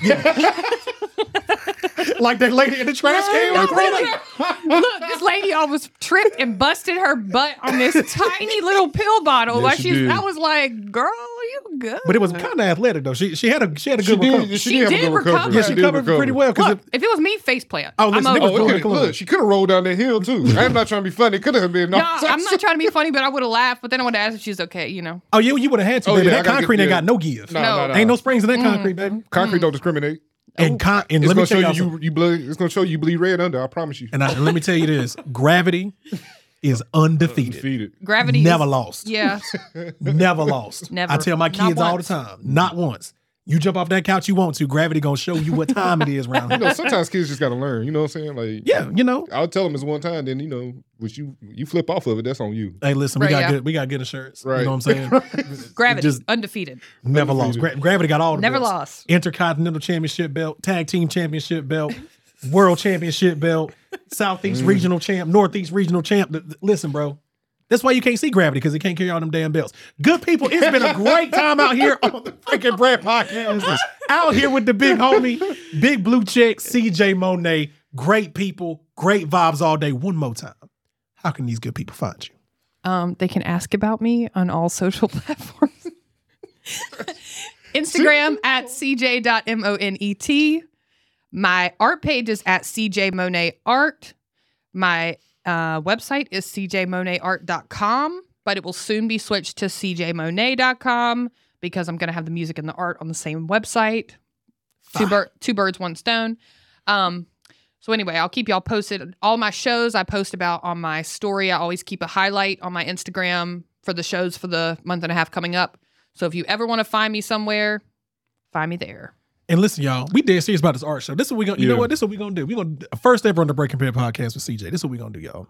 Like that lady in the trash can. No, look, this lady almost tripped and busted her butt on this tiny little pill bottle. Yeah, While she did. I was like, "Girl, you good?" But it was kind of athletic though. She had a good She recovery. did. She She did have a did good recover. recovery. Yeah, she did covered recover. pretty well. Look, if it was me, face plant. Oh, listen, I'm it over. was Oh, Cool, okay. cool. Look, she could have rolled down that hill too. I'm not trying to be funny. It could have been. No, I'm not trying to be funny, but I would have laughed. But then I would have asked if she's okay. You know. Oh, you would have had to, Oh, baby. yeah, I That gotta concrete get- ain't yeah. got no give. No. Ain't no springs in that concrete, baby. Concrete don't discriminate. And It's let me gonna tell show you, you you bleed. It's gonna show you bleed red under. I promise you. and let me tell you this: Gravity is undefeated, Defeated. Gravity. never is- lost, Yeah. never lost. Never. I tell my Not kids all the once. time, not once. You jump off that couch you want to, Gravity gonna show you what time it is around You here. know, sometimes kids just gotta learn. You know what I'm saying? Like, Yeah, you know. I'll tell them it's one time. Then which you flip off of it. That's on you. Hey, listen, Right, yeah. we got good insurance. Right. You know what I'm saying? Gravity. Just- Undefeated. Never lost. Gravity got all the Never belts. lost. Intercontinental Championship belt, Tag Team Championship belt, World Championship belt, Southeast Regional Champ, Northeast Regional Champ. Listen, bro. That's why you can't see Gravity, because he can't carry all them damn belts. Good people, it's been a great time out here on the Freaking Bread Podcast. Out here with the big homie, Big Blue Check, CJ Monet. Great people, great vibes all day. One more time. How can these good people find you? They can ask about me on all social platforms. Instagram at cj.monet. My art page is at CJ Monet Art. My website is cjmonetart.com, but it will soon be switched to cjmonet.com because I'm going to have the music and the art on the same website. Two birds, one stone. So anyway, I'll keep y'all posted. All my shows I post about on my story. I always keep a highlight on my Instagram for the shows for the month and a half coming up. So if you ever want to find me somewhere, find me there. And listen, y'all, we dead serious about this art show. This is what we gonna. You know what? This is what we gonna do. We gonna first ever on the Breaking Bread podcast with CJ. This is what we gonna do, y'all.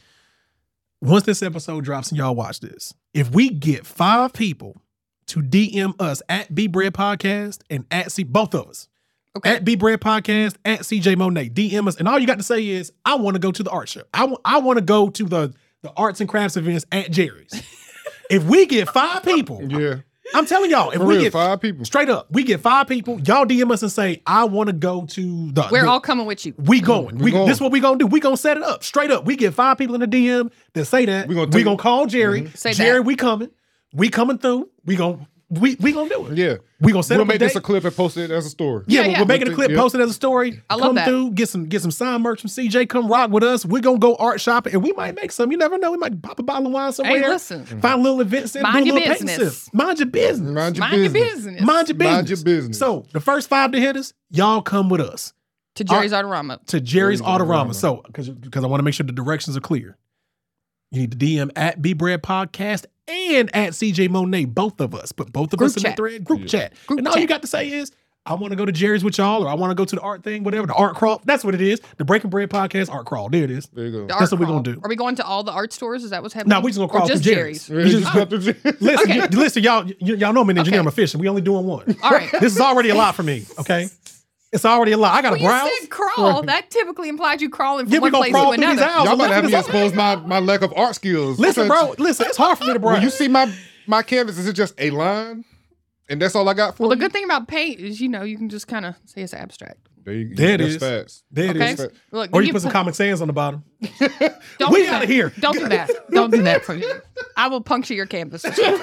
Once this episode drops and y'all watch this, if we get 5 people to DM us at B Bread Podcast and at both of us. Okay. At B Bread Podcast, at CJ Monet. DM us. And all you got to say is, I want to go to the art show. I want to go to the arts and crafts events at Jerry's. If we get 5 people, I'm telling y'all, if we get 5 people, straight up, we get 5 people, y'all DM us and say, I want to go to the. We're all coming with you. We going. This is what we gonna do. We gonna set it up straight up. We get 5 people in the DM that say that. We gonna call Jerry. Say Jerry, that. we coming. We coming through. We gonna do it. Yeah. We gonna set We'll up make a date. this a clip and post it as a story. Yeah, we're making a clip, Yep. post it as a story. I love come that. through, get some signed merch from CJ. Come rock with us. We're gonna go art shopping, and we might make some. You never know. We might pop a bottle of wine somewhere. Hey, listen. Find a little event center. Mind do a your little paint business. sip. Mind your business. Mind your Mind your business. business. Mind your business. Mind your business. So the first 5 to hit us, y'all come with us To Jerry's Autorama. to Jerry's Jerry's Autorama. Autorama. So because I want to make sure the directions are clear. You need to DM at B Bread Podcast and at CJ Monet, both of us. Put both of Group us in the chat. thread, group chat. Group and all chat. you got to say is, I want to go to Jerry's with y'all, or I want to go to the art thing, whatever, the art crawl. That's what it is. The Breaking Bread Podcast art crawl. There it is. There you go. The That's art what we're crawl. gonna do. Are we going to all the art stores? Is that what's happening? No, we just gonna crawl Or just through Jerry's. We just got to Listen, Okay. listen, y'all know I'm an engineer. Okay. I'm efficient. We only doing one. All right. This is already a lot for me. Okay, it's already a lot. I got to Well, browse. you said crawl. That typically implies you crawling from Yeah, we one gonna place crawl to through these another. aisles. Y'all about to have me Listen, expose my lack of art skills. Listen, bro. Listen, it's hard for me to browse. When you see my canvas, is it just a line? And that's all I got for Well, the you? good thing about paint is, you can just kind of say it's abstract. There you go. There it That's is. fast. There it Okay. is. Look, Or then you put some Comic Sans on the bottom. don't we do outta that. here. Don't do that. Don't do that for me. I will puncture your canvas.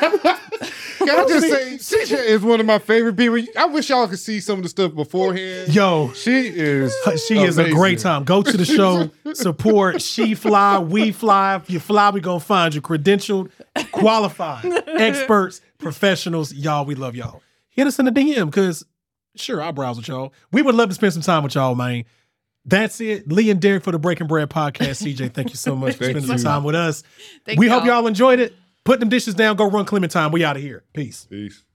Can I just say, CJ is one of my favorite people. I wish y'all could see some of the stuff beforehand. Yo, She is is a great amazing. time. Go to the show, support. She fly, we fly. If you fly, we gonna find you. Credentialed, qualified, experts, professionals. Y'all, we love y'all. Hit us in the DM because sure, I'll browse with y'all. We would love to spend some time with y'all, man. That's it. Lee and Derek for the Breaking Bread Podcast. CJ, thank you so much for Thank spending some you. time with us. Thank We hope y'all. y'all enjoyed it. Put them dishes down. Go run Clementine. We out of here. Peace. Peace.